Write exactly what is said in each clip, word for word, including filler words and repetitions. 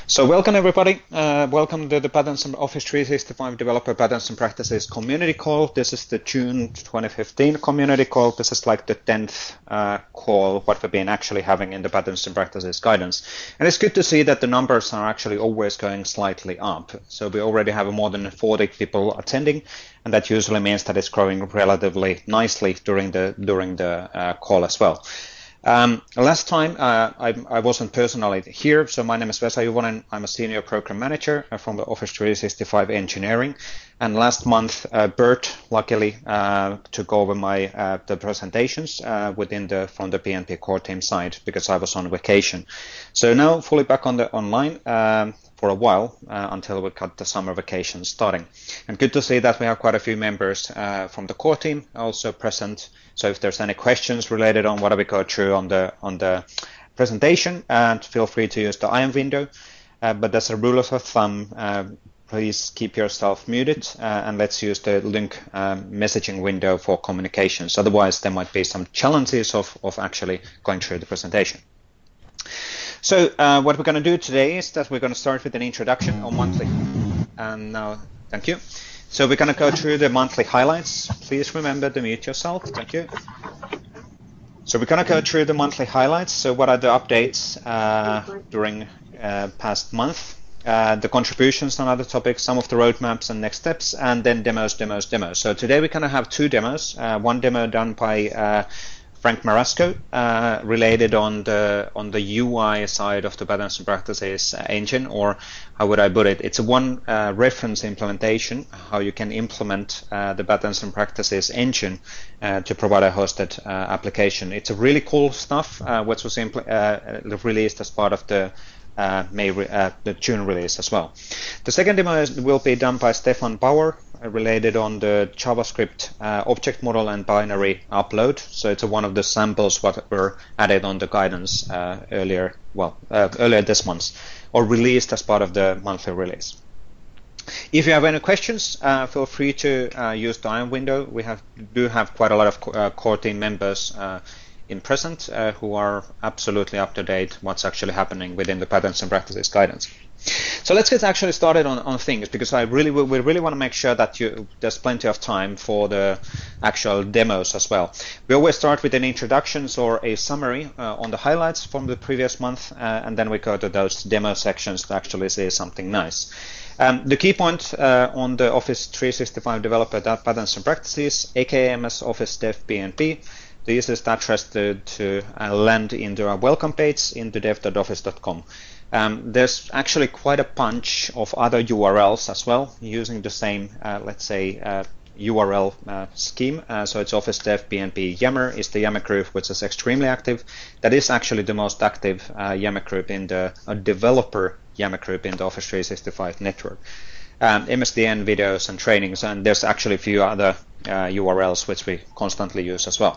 So welcome everybody. Uh, welcome to the Patterns and Office three sixty-five Developer Patterns and Practices community call. This is the June twenty fifteen community call. This is like the tenth uh, call what we've been actually having in the Patterns and Practices guidance. And it's good to see that the numbers are actually always going slightly up. So we already have more than forty people attending, and that usually means that it's growing relatively nicely during the during the uh, call as well. Um, last time uh, I, I wasn't personally here, so my name is Vesa Juvonen. I'm a senior program manager from the Office three sixty-five engineering. And last month, uh, Bert luckily uh, took over my uh, the presentations uh, within the from the P N P core team side because I was on vacation. So now fully back on the online um, for a while uh, until we got the summer vacation starting. And good to see that we have quite a few members uh, from the core team also present. So if there's any questions related on what we go through on the on the presentation, and feel free to use the I M window. Uh, but as a rule of thumb, uh, please keep yourself muted uh, and let's use the link um, messaging window for communications. Otherwise, there might be some challenges of, of actually going through the presentation. So uh, what we're going to do today is that we're going to start with an introduction on monthly. And now, thank you. So we're going to go through the monthly highlights. Please remember to mute yourself. Thank you. So we're going to go through the monthly highlights. So what are the updates uh, during uh, past month? Uh, the contributions on other topics, some of the roadmaps and next steps, and then demos, demos, demos. So today we're going to have two demos. Uh, one demo done by uh, Frank Marasco, uh, related on the on the U I side of the Patterns and Practices engine, or how would I put it? It's a one uh, reference implementation, how you can implement uh, the Patterns and Practices engine uh, to provide a hosted uh, application. It's a really cool stuff, uh, which was uh, released as part of the Uh, May uh, the June release as well. The second demo is, will be done by Stefan Bauer, uh, related on the JavaScript uh, object model and binary upload. So it's a, one of the samples what were added on the guidance uh, earlier, well, uh, earlier this month, or released as part of the monthly release. If you have any questions, uh, feel free to uh, use the I M window. We have do have quite a lot of co uh, core team members uh, in present uh, who are absolutely up to date what's actually happening within the Patterns and Practices guidance. So let's get actually started on, on things, because I really we really want to make sure that you there's plenty of time for the actual demos as well. We always start with an introductions or a summary uh, on the highlights from the previous month, uh, and then we go to those demo sections to actually say something nice. Um, the key point uh, on the Office three sixty-five Developer Patterns and Practices, aka Ms Office Dev P N P. The easiest address to, to uh, land into our welcome page into dev dot office dot com. Um, there's actually quite a bunch of other U R Ls as well using the same, uh, let's say, uh, U R L uh, scheme. Uh, so it's Office Dev P N P. Yammer is the Yammer group, which is extremely active. That is actually the most active uh, Yammer group in the uh, developer Yammer group in the Office three sixty-five network. Um, M S D N videos and trainings, and there's actually a few other uh, U R Ls which we constantly use as well.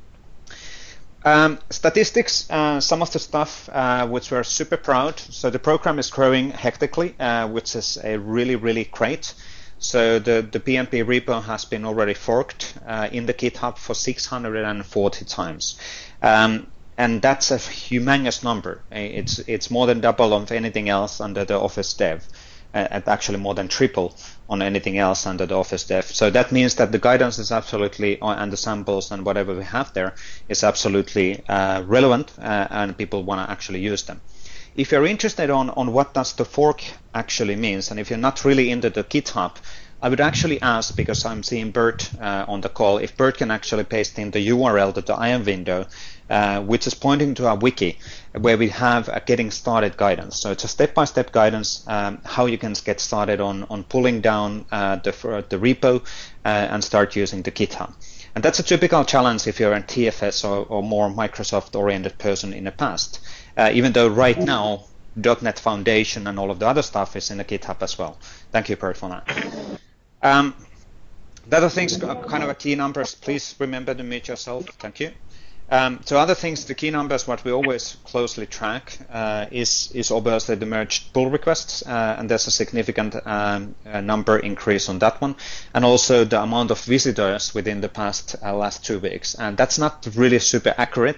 Um, statistics, uh, some of the stuff uh, which we're super proud. So the program is growing hectically, uh, which is a really, really great. So the, the P N P repo has been already forked uh, in the GitHub for six hundred forty times. Um, and that's a humongous number. It's, it's more than double of anything else under the Office Dev. And actually more than triple on anything else under the Office Dev. So that means that the guidance is absolutely, and the samples and whatever we have there is absolutely uh, relevant, uh, and people want to actually use them. If you're interested on, on what does the fork actually means, and if you're not really into the GitHub, I would actually ask, because I'm seeing Bert uh, on the call, if Bert can actually paste in the U R L to the I M window, uh, which is pointing to our wiki, where we have a getting started guidance. So it's a step-by-step guidance, um, how you can get started on, on pulling down uh, the, the repo uh, and start using the GitHub. And that's a typical challenge if you're a T F S or, or more Microsoft-oriented person in the past, uh, even though right now, .NET Foundation and all of the other stuff is in the GitHub as well. Thank you, Bert, for that. Um, the other things, kind of a key numbers, please remember to mute yourself. Thank you. Um, so other things, the key numbers, what we always closely track uh, is, is obviously the merged pull requests, uh, and there's a significant um, uh, number increase on that one, and also the amount of visitors within the past uh, last two weeks. And that's not really super accurate,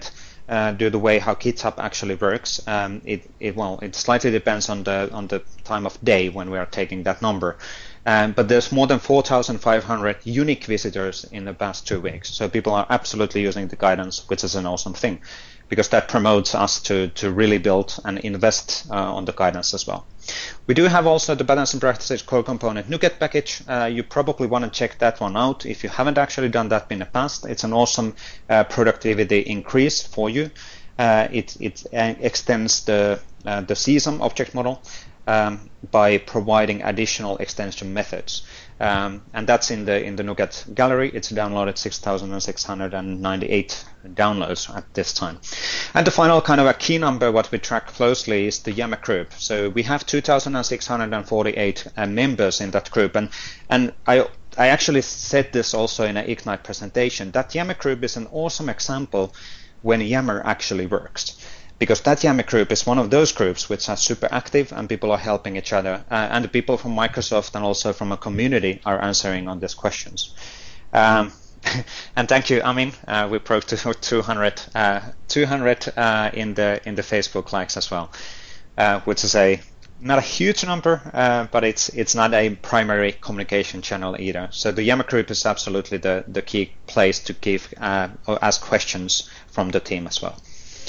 uh, due to the way how GitHub actually works. Um, it, it well, it slightly depends on the on the time of day when we are taking that number. Um, but there's more than four thousand five hundred unique visitors in the past two weeks. So people are absolutely using the guidance, which is an awesome thing, because that promotes us to, to really build and invest uh, on the guidance as well. We do have also the Patterns and Practices core component NuGet package. Uh, you probably want to check that one out if you haven't actually done that in the past. It's an awesome uh, productivity increase for you. Uh, it it uh, extends the uh, the C S O M object model um, by providing additional extension methods. Um, and that's in the in the NuGet gallery. It's downloaded six thousand six hundred ninety-eight downloads at this time. And the final kind of a key number what we track closely is the Yammer group. So we have two thousand six hundred forty-eight uh, members in that group, and and I I actually said this also in an Ignite presentation, that Yammer group is an awesome example when Yammer actually works. Because that Yammer group is one of those groups which are super active and people are helping each other. Uh, and the people from Microsoft and also from a community are answering on these questions. Um, and thank you, Amin. Uh, we broke to two hundred, uh, two hundred uh, in the in the Facebook likes as well, uh, which is a not a huge number, uh, but it's it's not a primary communication channel either. So the Yammer group is absolutely the the key place to give uh, or ask questions from the team as well.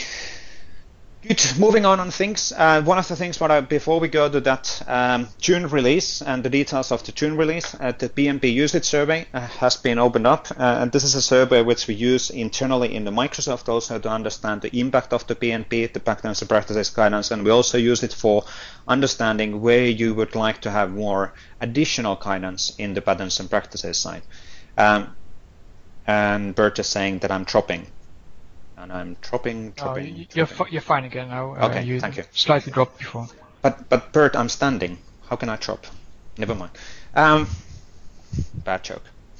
Good. Moving on on things. Uh, one of the things, what I, before we go to that um, June release and the details of the June release, uh, the P M P usage survey uh, has been opened up, uh, and this is a survey which we use internally in the Microsoft also to understand the impact of the P M P, the Patterns and Practices guidance, and we also use it for understanding where you would like to have more additional guidance in the Patterns and Practices side. Um, and Bert is saying that I'm dropping. And I'm dropping, dropping. Oh, you're, fi you're fine again now. Okay, uh, you thank you. Slightly dropped before. But but Bert, I'm standing. How can I drop? Never mind. Um, bad joke.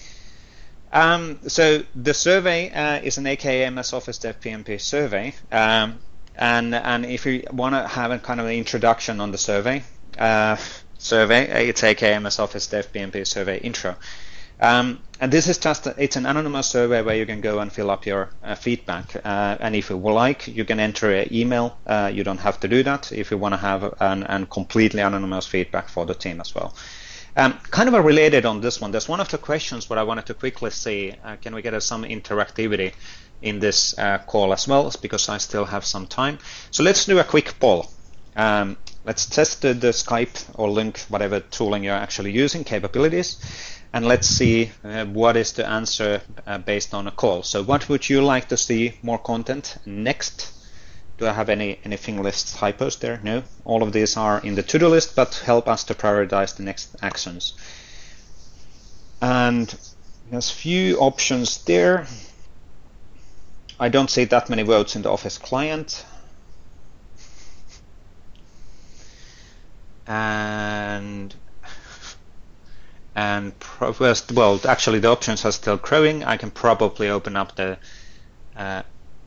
Um, so the survey uh, is an A K A M S Office Dev P M P survey, um, and and if you want to have a kind of an introduction on the survey, uh, survey it's A K A M S Office Dev P M P survey intro. Um, and this is just, a, it's an anonymous survey where you can go and fill up your uh, feedback. Uh, and if you would like, you can enter an email. Uh, you don't have to do that if you want to have an, an completely anonymous feedback for the team as well. Um, kind of a related on this one, there's one of the questions what I wanted to quickly see. Uh, can we get uh, some interactivity in this uh, call as well, because I still have some time. So let's do a quick poll. Um, let's test the, the Skype or Link, whatever tooling you're actually using, capabilities. And let's see uh, what is the answer uh, based on a call. So what would you like to see more content next? Do I have any anything list typos there? No. All of these are in the to-do list, but help us to prioritize the next actions. And there's few options there. I don't see that many votes in the Office client. And And well, actually the options are still growing. I can probably open up the, uh,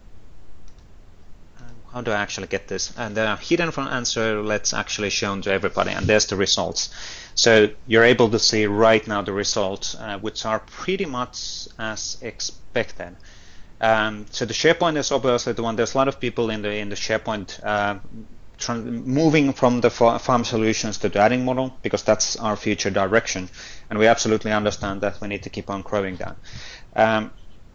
how do I actually get this? And the hidden from answer, let's actually show to everybody, and there's the results. So you're able to see right now the results, uh, which are pretty much as expected. Um, so the SharePoint is obviously the one. There's a lot of people in the in the SharePoint uh, moving from the farm solutions to the adding model, because that's our future direction, and we absolutely understand that we need to keep on growing that. Um,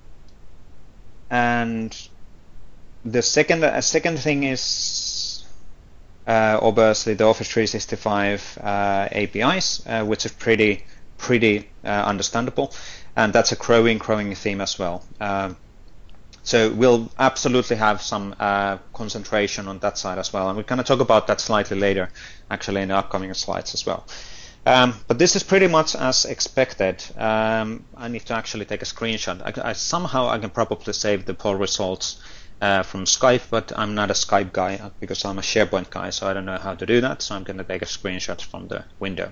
and the second uh, second thing is uh, obviously the Office three sixty-five uh, A P Is, uh, which is pretty pretty uh, understandable, and that's a growing growing theme as well. Um, So we'll absolutely have some uh, concentration on that side as well, and we're going to talk about that slightly later, actually in the upcoming slides as well. Um, but this is pretty much as expected. Um, I need to actually take a screenshot. I, I somehow I can probably save the poll results uh, from Skype, but I'm not a Skype guy because I'm a SharePoint guy, so I don't know how to do that. So I'm going to take a screenshot from the window.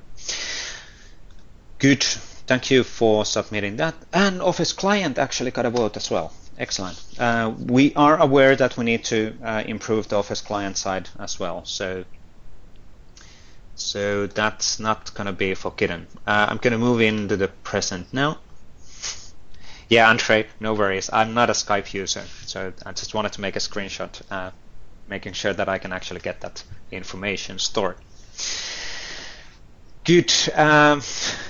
Good. Thank you for submitting that. And Office client actually got a vote as well. Excellent. Uh, we are aware that we need to uh, improve the Office client side as well, so so that's not going to be forgotten. Uh, I'm going to move into the present now. Yeah, Andre, no worries. I'm not a Skype user, so I just wanted to make a screenshot, uh, making sure that I can actually get that information stored. Good. Um,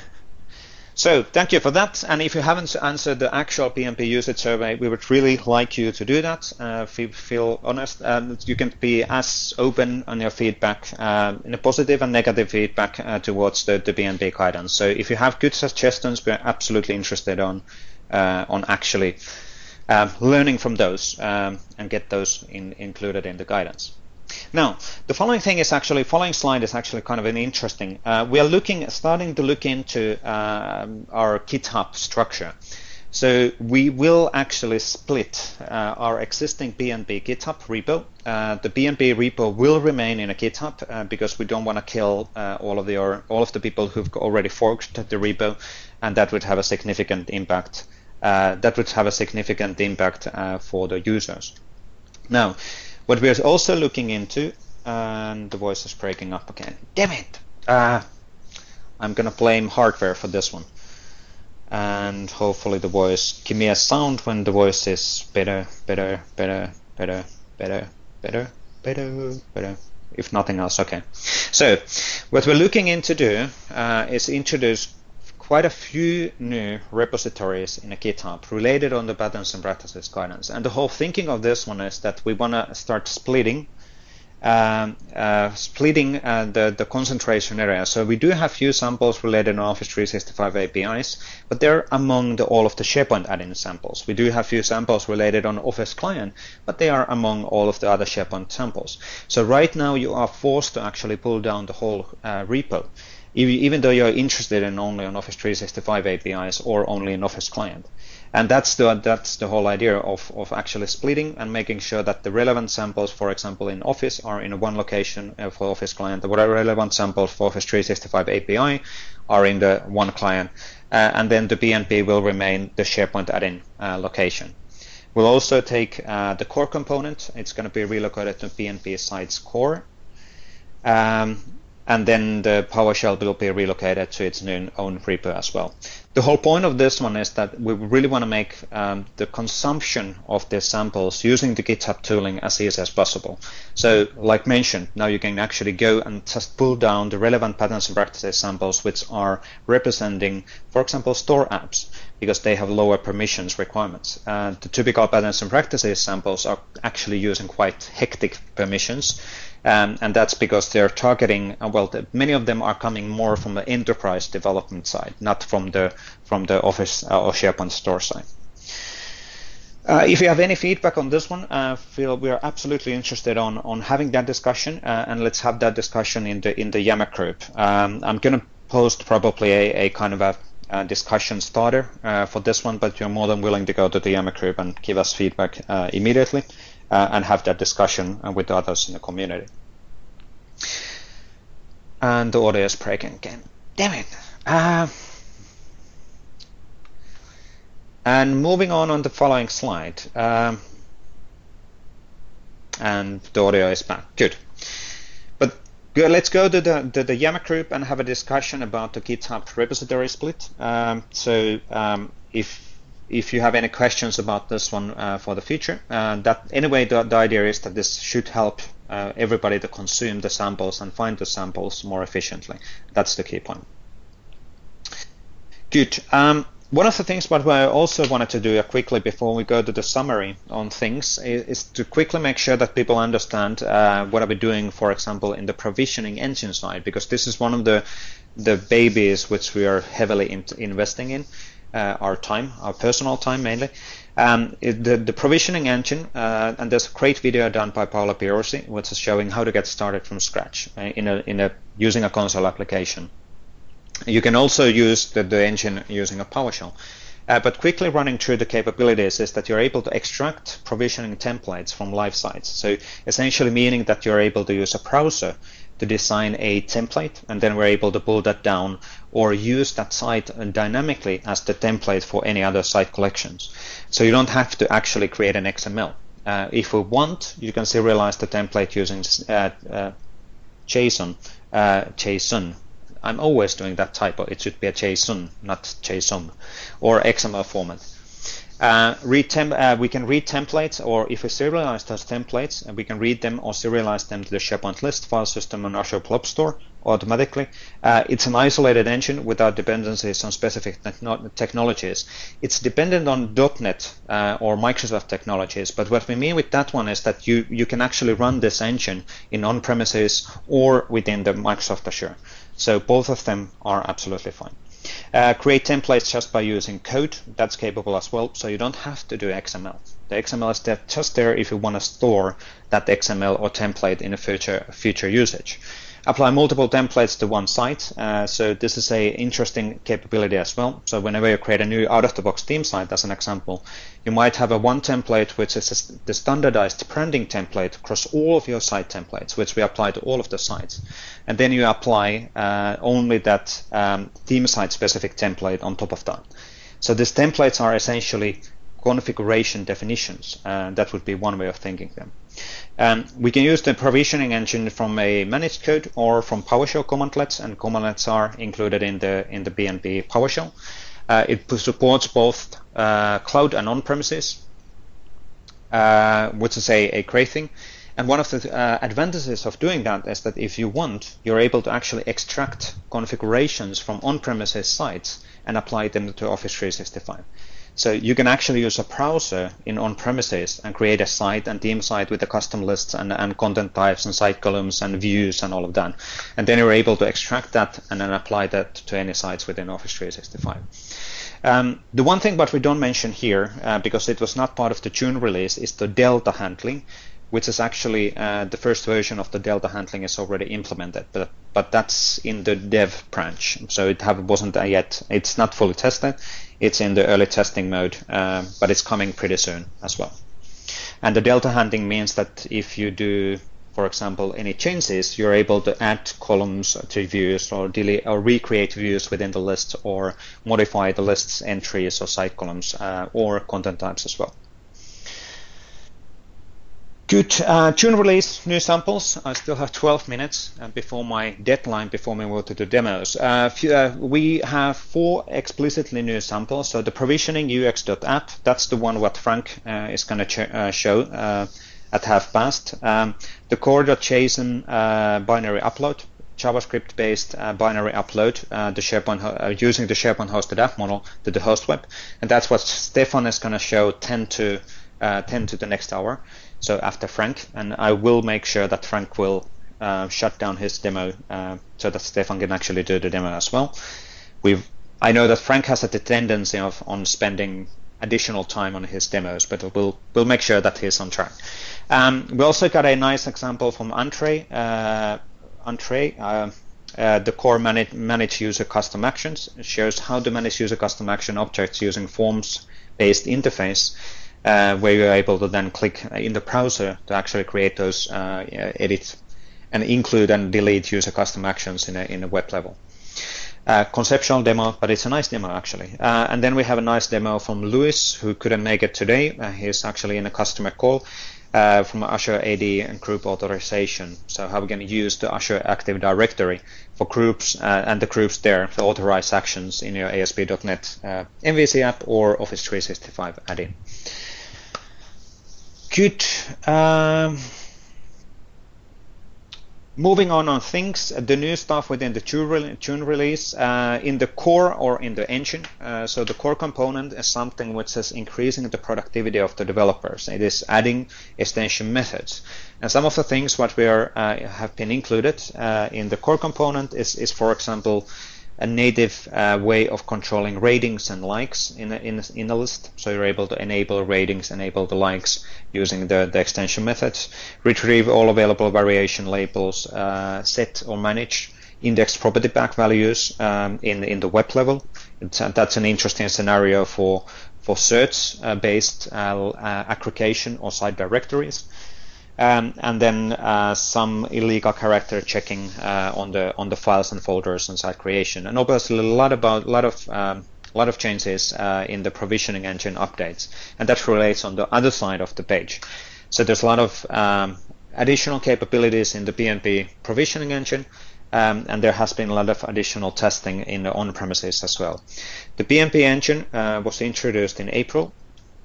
so thank you for that. And if you haven't answered the actual P N P usage survey, we would really like you to do that. Uh, feel, feel honest. Um, you can be as open on your feedback, uh, in a positive and negative feedback uh, towards the, the P N P guidance. So if you have good suggestions, we're absolutely interested on uh, on actually um, learning from those um, and get those in, included in the guidance. Now, the following thing is actually, following slide is actually kind of an interesting. Uh, we are looking, starting to look into uh, our GitHub structure. So we will actually split uh, our existing P N P GitHub repo. Uh, the P N P repo will remain in a GitHub uh, because we don't want to kill uh, all of the or, all of the people who've already forked the repo, and that would have a significant impact. Uh, that would have a significant impact uh, for the users. Now, what we are also looking into, and the voice is breaking up again. Damn it! Uh, I'm gonna blame hardware for this one. And hopefully the voice, give me a sound when the voice is better, better, better, better, better, better, better, better. If nothing else, okay. So, what we're looking into do uh, is introduce quite a few new repositories in a GitHub related on the patterns and practices guidance. And the whole thinking of this one is that we want to start splitting um, uh, splitting uh, the, the concentration area. So we do have few samples related on Office three sixty-five A P Is, but they're among the, all of the SharePoint add-in samples. We do have few samples related on Office Client, but they are among all of the other SharePoint samples. So right now you are forced to actually pull down the whole uh, repo, even though you're interested in only on Office three sixty-five A P Is or only in Office Client. And that's the that's the whole idea of, of actually splitting and making sure that the relevant samples, for example, in Office are in one location for Office Client. The relevant samples for Office three sixty-five A P I are in the one client. Uh, and then the P N P will remain the SharePoint add-in uh, location. We'll also take uh, the core component. It's going to be relocated to P N P sites core. Um, and then the PowerShell will be relocated to its own repo as well. The whole point of this one is that we really want to make um, the consumption of the samples using the GitHub tooling as easy as possible. So, like mentioned, now you can actually go and just pull down the relevant patterns and practices samples which are representing, for example, store apps, because they have lower permissions requirements. Uh, the typical patterns and practices samples are actually using quite hectic permissions. Um, and that's because they're targeting, uh, well, the, many of them are coming more from the enterprise development side, not from the from the Office uh, or SharePoint store side. Uh, if you have any feedback on this one, uh, feel we are absolutely interested on on having that discussion, uh, and let's have that discussion in the in the Yammer group. Um, I'm going to post probably a, a kind of a, a discussion starter uh, for this one, but you're more than willing to go to the Yammer group and give us feedback uh, immediately. Uh, and have that discussion uh, with others in the community. And the audio is breaking again. Damn it! Uh, and moving on on the following slide. Um, and the audio is back. Good. But good, let's go to the, the, the Yammer group and have a discussion about the GitHub repository split. Um, so um, if If you have any questions about this one uh, for the future, uh, that anyway, the, the idea is that this should help uh, everybody to consume the samples and find the samples more efficiently. That's the key point. Good. Um, one of the things what I also wanted to do uh, quickly before we go to the summary on things is, is to quickly make sure that people understand uh, what are we doing, for example, in the provisioning engine side, because this is one of the the babies which we are heavily in, investing in. Uh, our time, our personal time mainly. Um, it, the, the provisioning engine, uh, and there's a great video done by Paolo Pierosi, which is showing how to get started from scratch uh, in a, in a, using a console application. You can also use the, the engine using a PowerShell. Uh, but quickly running through the capabilities is that you're able to extract provisioning templates from live sites. So essentially meaning that you're able to use a browser to design a template, and then we're able to pull that down or use that site dynamically as the template for any other site collections. So you don't have to actually create an X M L. Uh, if we want, you can serialize the template using uh, uh, JSON. Uh, JSON. I'm always doing that typo. It should be a JSON, not JSON, or X M L format. Uh, read tem uh, we can read templates, or if we serialize those templates, and we can read them or serialize them to the SharePoint list file system on Azure Blob Store automatically. Uh, it's an isolated engine without dependencies on specific techno technologies. It's dependent on .NET uh, or Microsoft technologies, but what we mean with that one is that you, you can actually run this engine in on-premises or within the Microsoft Azure. So both of them are absolutely fine. Uh, create templates just by using code, that's capable as well, so you don't have to do X M L. The X M L is there, just there if you want to store that X M L or template in a future future usage. Apply multiple templates to one site, uh, so this is a interesting capability as well. So whenever you create a new out-of-the-box theme site, as an example, you might have a one template which is a, the standardized branding template across all of your site templates, which we apply to all of the sites. And then you apply uh, only that um, theme site specific template on top of that. So these templates are essentially configuration definitions. Uh, that would be one way of thinking them. Um, we can use the provisioning engine from a managed code or from PowerShell commandlets, and commandlets are included in the in the B N B PowerShell. Uh, it supports both uh, cloud and on-premises, uh, which is a, a great thing. And one of the uh, advantages of doing that is that if you want, you're able to actually extract configurations from on-premises sites and apply them to Office three sixty-five. So you can actually use a browser in on-premises and create a site and theme site with the custom lists and, and content types and site columns and views and all of that. And then you're able to extract that and then apply that to any sites within Office three sixty-five. Um, the one thing that we don't mention here, uh, because it was not part of the June release, is the Delta handling, which is actually uh, the first version of the Delta handling is already implemented, but but that's in the dev branch, so it have, wasn't yet. It's not fully tested. It's in the early testing mode, uh, but it's coming pretty soon as well. And the Delta handling means that if you do, for example, any changes, you're able to add columns to views or delete or recreate views within the list, or modify the list's entries or site columns uh, or content types as well. Good. Uh, June release, new samples. I still have twelve minutes uh, before my deadline, before we move to the demos. Uh, few, uh, we have four explicitly new samples. So the provisioning U X.app, that's the one what Frank uh, is going to uh, show uh, at half past. Um, the core.json uh, binary upload, JavaScript-based uh, binary upload, uh, the SharePoint uh, using the SharePoint hosted app model to the host web, and that's what Stefan is going to show ten to the next hour. So after Frank, and I will make sure that Frank will uh, shut down his demo uh, so that Stefan can actually do the demo as well. We've, I know that Frank has a tendency of on spending additional time on his demos, but we'll we'll make sure that he's on track. Um, we also got a nice example from Andre. Uh, Andre, uh, uh, the core manage, manage user custom actions. It shows how to manage user custom action objects using forms-based interface. Uh, where you're able to then click in the browser to actually create those, uh, edit and include and delete user custom actions in a, in a web level. Uh, conceptual demo, but it's a nice demo actually. Uh, and then we have a nice demo from Louis, who couldn't make it today. Uh, he's actually in a customer call uh, from Azure A D and group authorization. So how we can use the Azure Active Directory for groups uh, and the groups there to authorize actions in your A S P dot net uh, M V C app or Office three sixty-five add-in. Good. Um, moving on on things, the new stuff within the June, June release uh, in the core or in the engine. Uh, so the core component is something which is increasing the productivity of the developers. It is adding extension methods, and some of the things what we are uh, have been included uh, in the core component is, is for example, a native uh, way of controlling ratings and likes in a, in, a, in a list. So you're able to enable ratings, enable the likes using the, the extension methods, retrieve all available variation labels, uh, set or manage index property back values um, in, in the web level. It's, that's an interesting scenario for, for search-based uh, uh, aggregation or site directories. Um, and then uh, some illegal character checking uh, on the on the files and folders and site creation, and obviously a lot about lot of um, lot of changes uh, in the provisioning engine updates, and that relates on the other side of the page. So there's a lot of um, additional capabilities in the B N B provisioning engine, um, and there has been a lot of additional testing in the on-premises as well. The B N B engine uh, was introduced in April.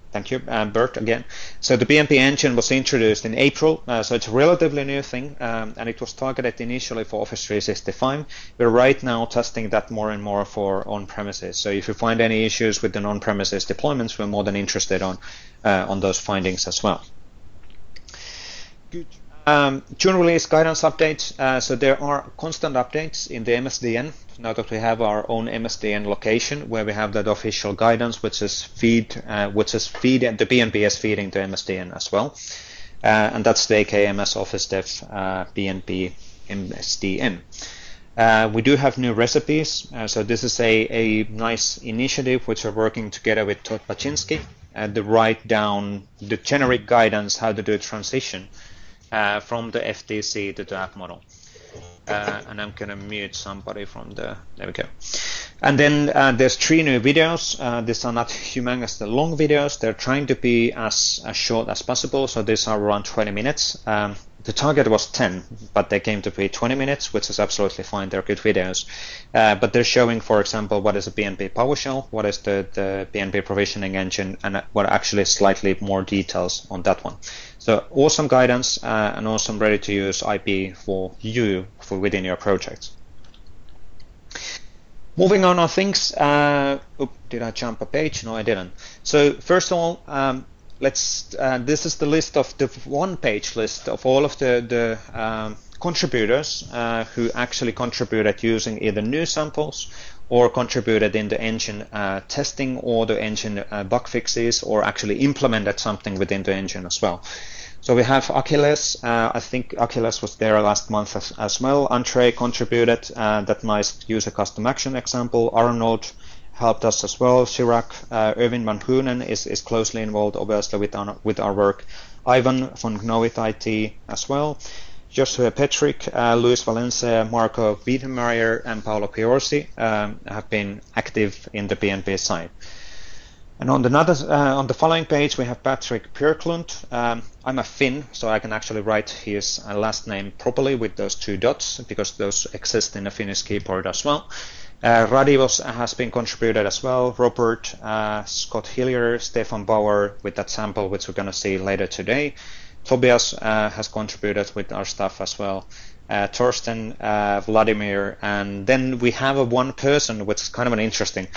Thank you, uh, Bert, again. So the B N B engine was introduced in April, uh, so it's a relatively new thing, um, and it was targeted initially for Office three sixty-five. We're right now testing that more and more for on-premises. So if you find any issues with the on-premises deployments, we're more than interested on uh, on those findings as well. Good. Um, June release guidance updates. Uh, so there are constant updates in the M S D N. Now that we have our own M S D N location where we have that official guidance, which is feed, uh, which is feed, the B N B is feeding to M S D N as well, uh, and that's the A K M S Office Dev uh, B N B M S D N. Uh, we do have new recipes, uh, so this is a, a nice initiative which we're working together with Todd Baczynski uh, to write down the generic guidance how to do a transition uh, from the F T C to the app model. Uh, and I'm going to mute somebody from the, there we go. And then uh, there's three new videos. Uh, these are not humongously long videos. They're trying to be as, as short as possible. So these are around twenty minutes. Um, the target was ten, but they came to be twenty minutes, which is absolutely fine. They're good videos. Uh, but they're showing, for example, what is a B N B PowerShell, what is the, the B N B provisioning engine, and what actually slightly more details on that one. So awesome guidance uh, and awesome ready-to-use I P for you for within your projects. Moving on on things. Uh, oops, did I jump a page? No, I didn't. So first of all, um, let's. Uh, this is the list of the one-page list of all of the the um, contributors uh, who actually contributed using either new samples or contributed in the engine uh, testing or the engine uh, bug fixes, or actually implemented something within the engine as well. So we have Achilles. Uh, I think Achilles was there last month as, as well. Andre contributed uh, that nice user custom action example. Arnold helped us as well. Chirac, uh, Irvin Van Hoonen is, is closely involved, obviously, with our, with our work. Ivan von Knowit I T as well. Joshua Petrick, uh, Luis Valencia, Marco Wiedemeyer, and Paolo Piorsi um, have been active in the B N B side. And on the, another, uh, on the following page, we have Patrick Björklund. Um, I'm a Finn, so I can actually write his uh, last name properly with those two dots, because those exist in the Finnish keyboard as well. Uh, Radivos has been contributed as well. Robert, uh, Scott Hillier, Stefan Bauer with that sample, which we're going to see later today. Tobias uh, has contributed with our stuff as well. Uh, Torsten, uh, Vladimir, and then we have a one person, which is kind of an interesting.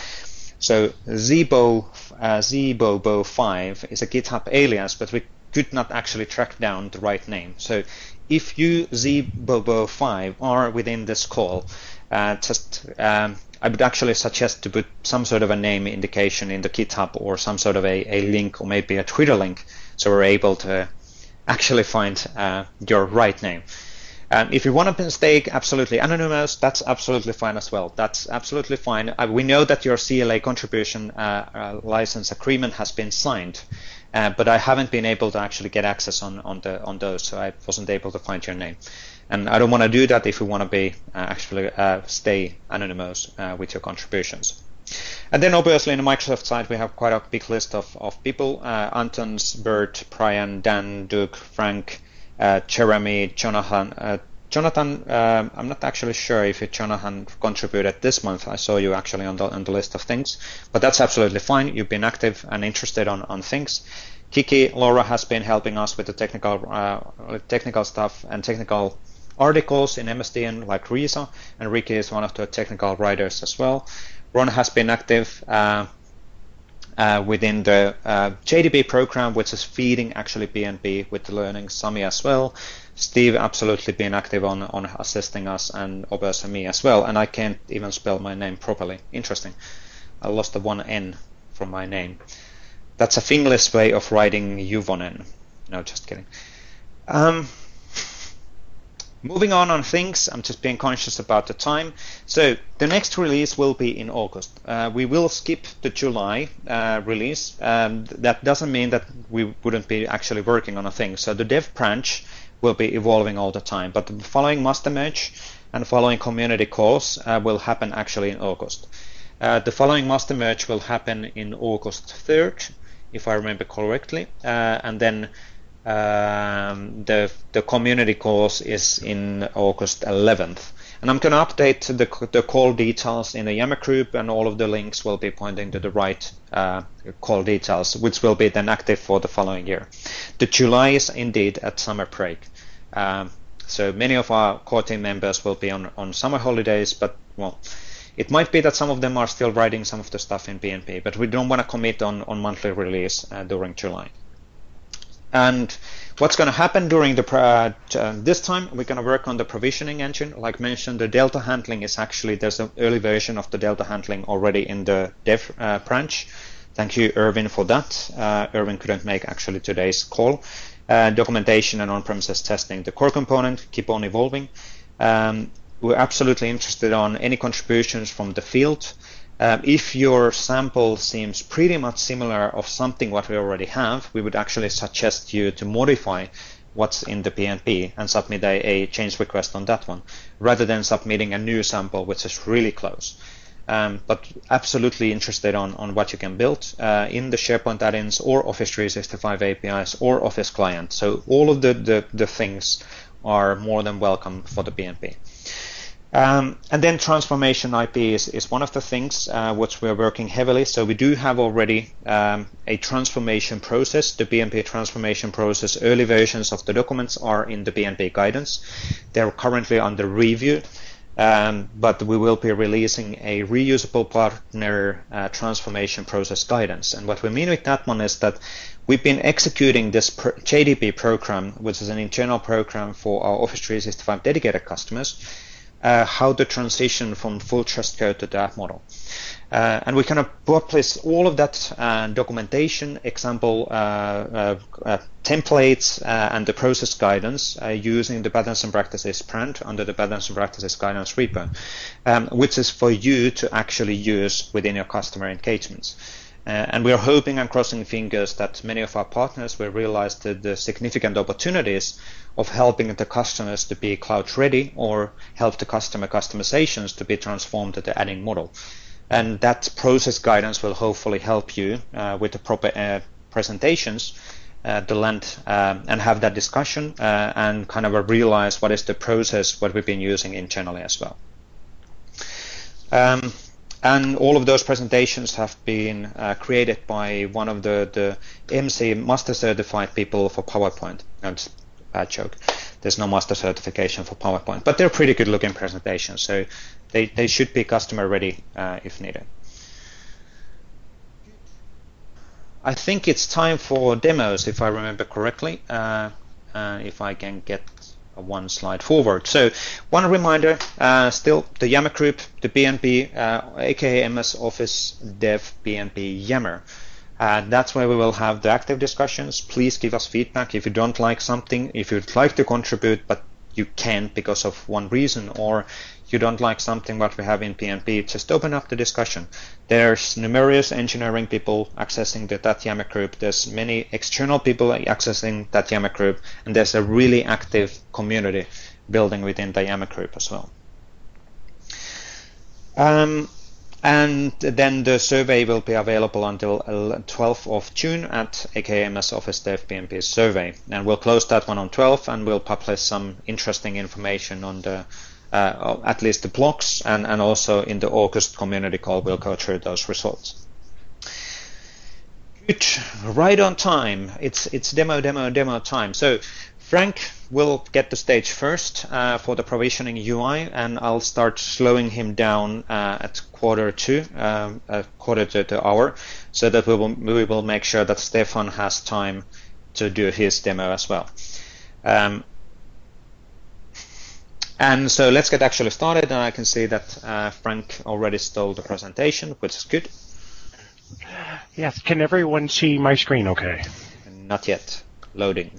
So Zebo, uh, Zebobo five is a GitHub alias, but we could not actually track down the right name. So if you Zebobo five are within this call, uh, just um, I would actually suggest to put some sort of a name indication in the GitHub or some sort of a, a link, or maybe a Twitter link, so we're able to actually find uh, your right name. Um, if you want to stay absolutely anonymous, that's absolutely fine as well. That's absolutely fine. Uh, we know that your C L A contribution uh, uh, license agreement has been signed, uh, but I haven't been able to actually get access on, on, the, on those, so I wasn't able to find your name. And I don't want to do that if you want to be uh, actually uh, stay anonymous uh, with your contributions. And then obviously in the Microsoft side, we have quite a big list of, of people. Uh, Antons, Bert, Brian, Dan, Doug, Frank, uh, Jeremy, Jonathan. Uh, Jonathan, uh, I'm not actually sure if you, Jonathan, contributed this month. I saw you actually on the, on the list of things, but that's absolutely fine. You've been active and interested on, on things. Kiki, Laura has been helping us with the technical, uh, technical stuff and technical articles in M S D N like Risa, and Ricky is one of the technical writers as well. Ron has been active uh, uh, within the uh, J D B program, which is feeding actually B N B with the learning. Sami as well. Steve absolutely been active on, on assisting us, and obviously me as well. And I can't even spell my name properly. Interesting. I lost the one N from my name. That's a Finglish way of writing Juvonen. No, just kidding. Um, Moving on on things, I'm just being conscious about the time. So the next release will be in August. Uh, we will skip the July uh, release. Um, that doesn't mean that we wouldn't be actually working on a thing. So the dev branch will be evolving all the time, but the following master merge and following community calls uh, will happen actually in August. Uh, the following master merge will happen in August third, if I remember correctly, uh, and then Um, the the community course is in August eleventh. And I'm going to update the, the call details in the Yammer group, and all of the links will be pointing to the right uh, call details, which will be then active for the following year. The July is indeed at summer break. Um, so many of our core team members will be on, on summer holidays, but well, it might be that some of them are still writing some of the stuff in P N P, but we don't want to commit on, on monthly release uh, during July. And what's going to happen during the uh, this time, we're going to work on the provisioning engine. Like mentioned, the Delta handling is actually, there's an early version of the Delta handling already in the dev uh, branch. Thank you, Erwin, for that. Uh, Erwin couldn't make actually today's call. Uh, documentation and on-premises testing. The core component keep on evolving. Um, we're absolutely interested on any contributions from the field. Um, if your sample seems pretty much similar of something what we already have, we would actually suggest you to modify what's in the P N P and submit a, a change request on that one, rather than submitting a new sample which is really close. Um, but absolutely interested on, on what you can build uh, in the SharePoint add-ins or Office three sixty-five A P Is or Office client. So all of the, the, the things are more than welcome for the P N P. Um, and then transformation I P is, is one of the things uh, which we're working heavily. So we do have already um, a transformation process, the P N P transformation process. Early versions of the documents are in the P N P guidance. They're currently under review, um, but we will be releasing a reusable partner uh, transformation process guidance. And what we mean with that one is that we've been executing this J D P program, which is an internal program for our Office three sixty-five dedicated customers. Uh, how to transition from full trust code to that model. Uh, and we kind of publish all of that uh, documentation, example uh, uh, uh, templates uh, and the process guidance uh, using the Patterns and Practices brand under the Patterns and Practices guidance repo, um, which is for you to actually use within your customer engagements. Uh, and we are hoping and crossing fingers that many of our partners will realize the, the significant opportunities of helping the customers to be cloud ready or help the customer customizations to be transformed to the adding model. And that process guidance will hopefully help you uh, with the proper uh, presentations uh, to land uh, and have that discussion uh, and kind of realize what is the process, what we've been using internally as well. Um, And all of those presentations have been uh, created by one of the, the M C master certified people for PowerPoint. That's a bad joke. There's no master certification for PowerPoint, but they're pretty good looking presentations. So they, they should be customer ready uh, if needed. I think it's time for demos, if I remember correctly, uh, uh, if I can get one slide forward. So one reminder, uh, still the Yammer group, the P N P, uh, aka M S Office Dev P N P Yammer. Uh, that's where we will have the active discussions. Please give us feedback if you don't like something, if you'd like to contribute but you can't because of one reason, or you don't like something what we have in P N P, just open up the discussion. There's numerous engineering people accessing the, that Yammer group. There's many external people accessing that Yammer group, and there's a really active community building within the Yammer group as well. Um, and then the survey will be available until twelfth of June at A K M S Office Dev P N P survey, and we'll close that one on twelfth, and we'll publish some interesting information on the Uh, at least the blogs, and, and also in the August community call we'll go through those results. Good, right on time. It's it's demo, demo, demo time. So Frank will get the stage first uh, for the provisioning U I, and I'll start slowing him down uh, at quarter to um, uh, quarter to the hour, so that we will we will make sure that Stefan has time to do his demo as well. Um, And so let's get actually started, and I can see that uh, Frank already stole the presentation, which is good. Yes, can everyone see my screen okay? Not yet. Loading.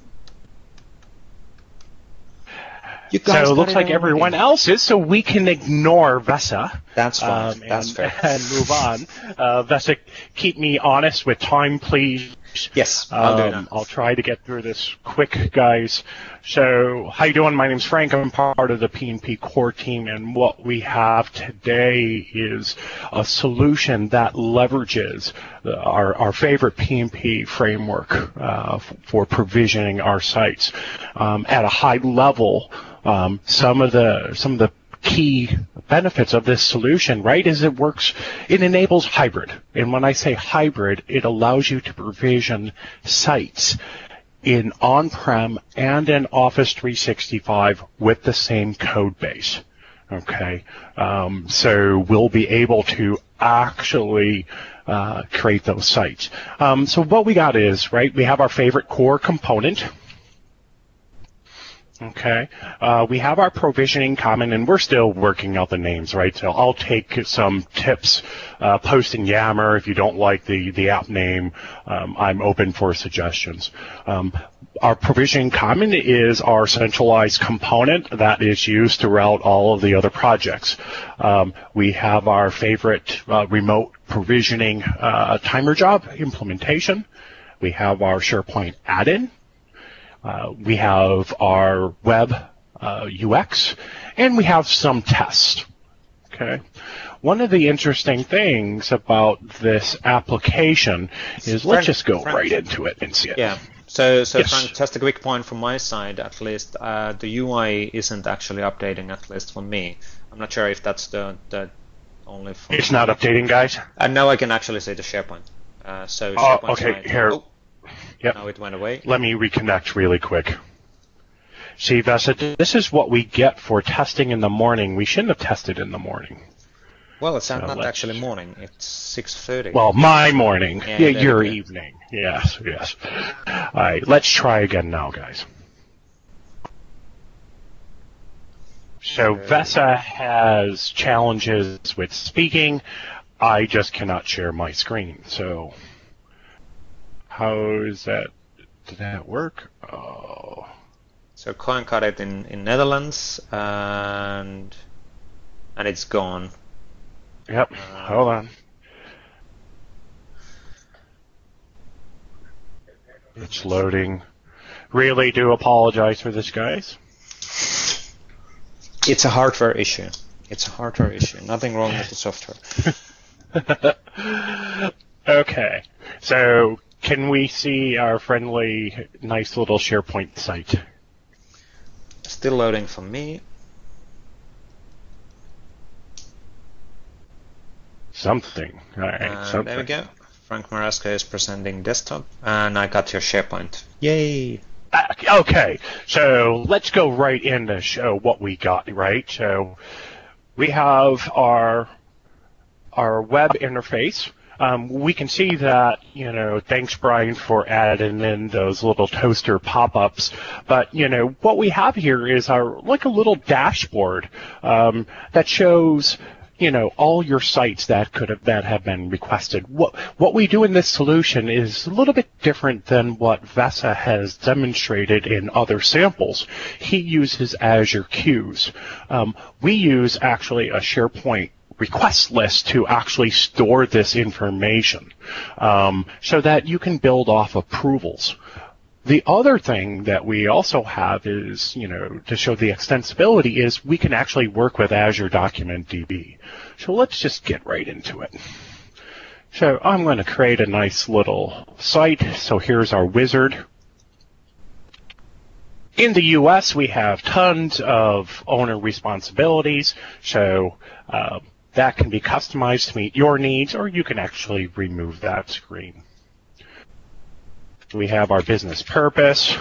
You guys so it looks like everyone else is, so we can ignore Vesa. That's fine. Um, That's and, fair. And move on. Uh, Vesa, keep me honest with time, please. Yes, I'll do that. Um, I'll try to get through this quick, guys. So, how you doing? My name's Frank. I'm part of the P N P core team, and what we have today is a solution that leverages the, our, our favorite P N P framework uh, f- for provisioning our sites um, at a high level. Um, some of the some of the key benefits of this solution, right, is it works, it enables hybrid. And when I say hybrid, it allows you to provision sites in on-prem and in Office three sixty-five with the same code base. Okay, um, so we'll be able to actually uh, create those sites. Um, so what we got is, right, we have our favorite core component. Okay, uh, we have our provisioning common, and we're still working out the names, right? So I'll take some tips, uh, post in Yammer. If you don't like the, the app name, um, I'm open for suggestions. Um, our provisioning common is our centralized component that is used throughout all of the other projects. Um, we have our favorite uh, remote provisioning uh, timer job implementation. We have our SharePoint add-in. Uh, we have our web uh, U X, and we have some tests. Okay. One of the interesting things about this application is, Frank, let's just go Frank, right into it and see it. Yeah. So, so yes. Frank, just a quick point from my side, at least. Uh, the U I isn't actually updating, at least for me. I'm not sure if that's the, the only. For it's not updating, guys. And now I can actually see the SharePoint. Uh, so oh, SharePoint. okay. Here. Oh. Yep. Now it went away. Let me reconnect really quick. See, Vesa, this is what we get for testing in the morning. We shouldn't have tested in the morning. Well, it's so not let's... actually morning. It's six thirty. Well, my morning. Yeah, yeah your you evening. Yes, yes. All right, let's try again now, guys. So okay. Vesa has challenges with speaking. I just cannot share my screen, so... How is that? Did that work? Oh. So Coin got it in, in Netherlands, and and it's gone. Yep. Uh, Hold on. It's loading. Really do apologize for this, guys. It's a hardware issue. It's a hardware issue. Nothing wrong with the software. Okay. So... Can we see our friendly, nice little SharePoint site? Still loading for me. Something. All right. Uh, something. There we go. Frank Marasco is presenting desktop, and I got your SharePoint. Yay! Uh, okay. So let's go right in to show what we got. Right. So we have our our web interface. Um, we can see that, you know, thanks, Brian, for adding in those little toaster pop-ups. But, you know, what we have here is our, like a little dashboard um, that shows, you know, all your sites that could have, that have been requested. What, what we do in this solution is a little bit different than what Vesa has demonstrated in other samples. He uses Azure Queues. Um, we use actually a SharePoint request list to actually store this information um, so that you can build off approvals. The other thing that we also have is, you know, to show the extensibility is we can actually work with Azure Document D B. So let's just get right into it. So I'm going to create a nice little site. So here's our wizard. In the U S, we have tons of owner responsibilities. So uh, that can be customized to meet your needs, or you can actually remove that screen. We have our business purpose.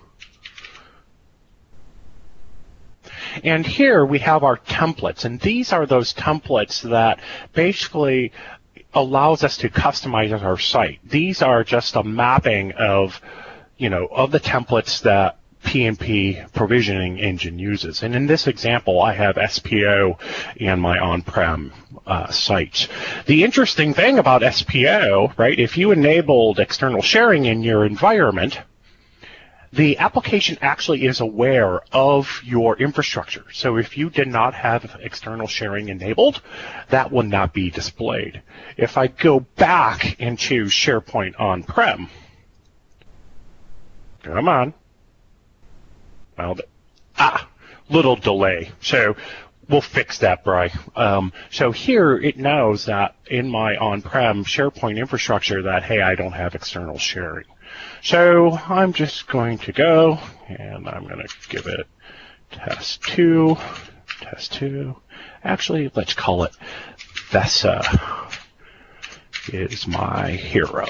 And here we have our templates, and these are those templates that basically allows us to customize our site. These are just a mapping of, you know, of the templates that P N P provisioning engine uses. And in this example, I have S P O and my on-prem uh, sites. The interesting thing about S P O, right, if you enabled external sharing in your environment, the application actually is aware of your infrastructure. So if you did not have external sharing enabled, that will not be displayed. If I go back and choose SharePoint on-prem, come on. Well, ah, little delay. So we'll fix that, Bri. Um, so here it knows that in my on-prem SharePoint infrastructure that, hey, I don't have external sharing. So I'm just going to go, and I'm going to give it test two, test two. Actually, let's call it Vesa is my hero.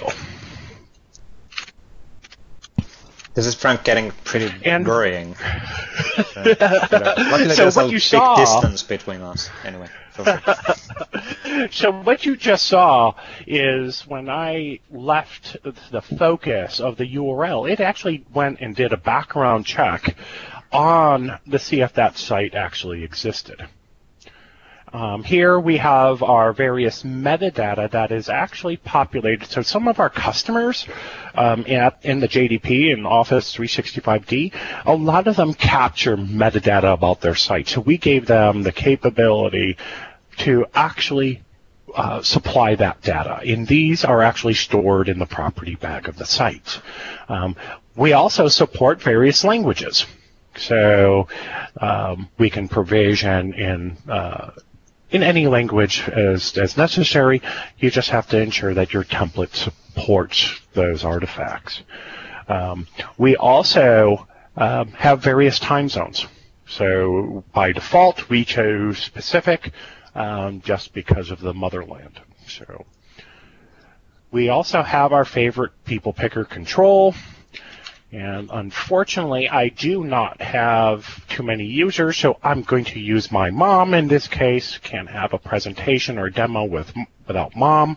This is Frank getting pretty And- worrying. So, you know, luckily So there's what a you big saw- distance between us. Anyway. feel free. So what you just saw is when I left the focus of the U R L, it actually went and did a background check on the see if that site actually existed. Um, here we have our various metadata that is actually populated. So some of our customers um, at, in the J D P and Office three sixty-five D, a lot of them capture metadata about their site. So we gave them the capability to actually uh, supply that data. And these are actually stored in the property bag of the site. Um, we also support various languages. So um, we can provision in uh, in any language as, as necessary. You just have to ensure that your template supports those artifacts. Um, we also um, have various time zones. So by default, we chose Pacific um, just because of the motherland. So we also have our favorite people picker control. And unfortunately, I do not have too many users, so I'm going to use my mom in this case. Can't have a presentation or demo with without mom.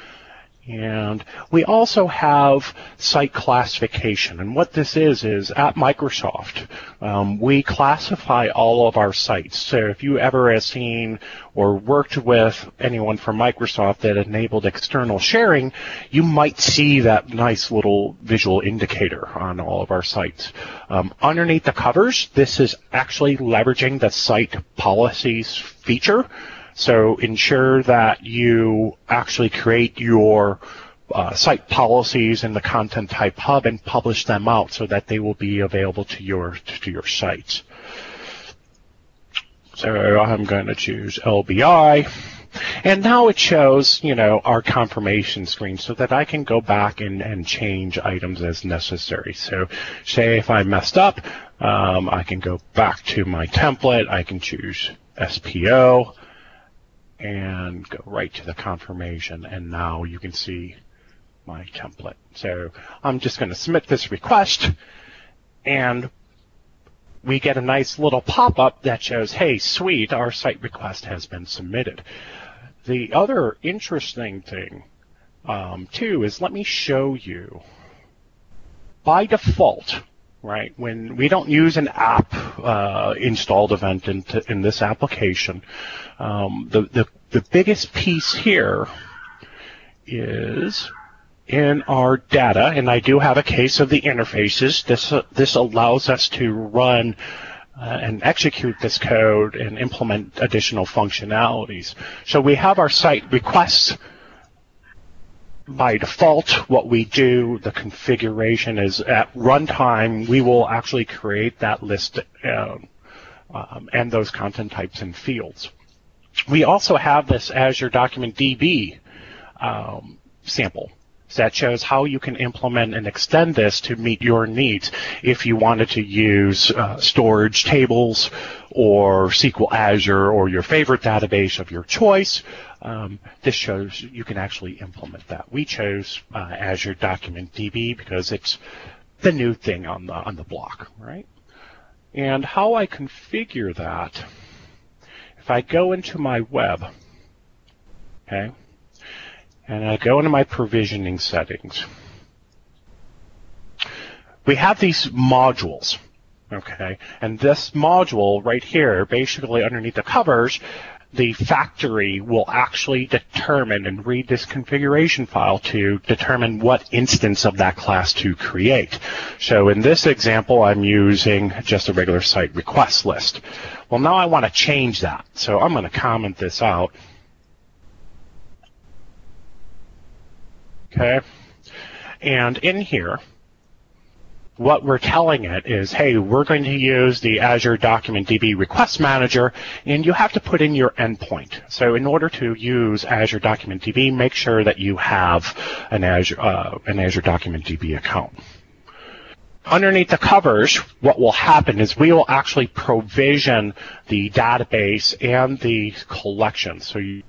And we also have site classification. And what this is, is at Microsoft, um, we classify all of our sites. So if you ever have seen or worked with anyone from Microsoft that enabled external sharing, you might see that nice little visual indicator on all of our sites. Um, underneath the covers, this is actually leveraging the site policies feature. So ensure that you actually create your uh, site policies in the content type hub and publish them out so that they will be available to your to your sites. So I'm going to choose L B I. And now it shows, you know, our confirmation screen so that I can go back and, and change items as necessary. So say if I messed up, um, I can go back to my template. I can choose S P O. And go right to the confirmation, and now you can see my template. So I'm just going to submit this request, and we get a nice little pop-up that shows, hey, sweet, our site request has been submitted. The other interesting thing, um, too, is let me show you. By default, right, when we don't use an app uh, installed event in, in this application, um, the, the, the biggest piece here is in our data, and I do have a case of the interfaces. This, uh, this allows us to run uh, and execute this code and implement additional functionalities. So we have our site requests. By default, what we do, the configuration is at runtime, we will actually create that list uh, um, and those content types and fields. We also have this Azure Document D B um, sample that shows how you can implement and extend this to meet your needs. If you wanted to use uh, storage tables or S Q L Azure or your favorite database of your choice, um, this shows you can actually implement that. We chose uh, Azure Document D B because it's the new thing on the on the block, right? And how I configure that, if I go into my web, okay, and I go into my provisioning settings, we have these modules, okay, and this module right here, basically underneath the covers, the factory will actually determine and read this configuration file to determine what instance of that class to create. So in this example, I'm using just a regular site request list. Well, now I want to change that. So I'm going to comment this out. Okay. And in here, what we're telling it is, hey, we're going to use the Azure Document D B Request Manager, and you have to put in your endpoint. So in order to use Azure Document D B, make sure that you have an Azure, uh, an Azure Document D B account. underneath the covers, what will happen is we will actually provision the database and the collection. So you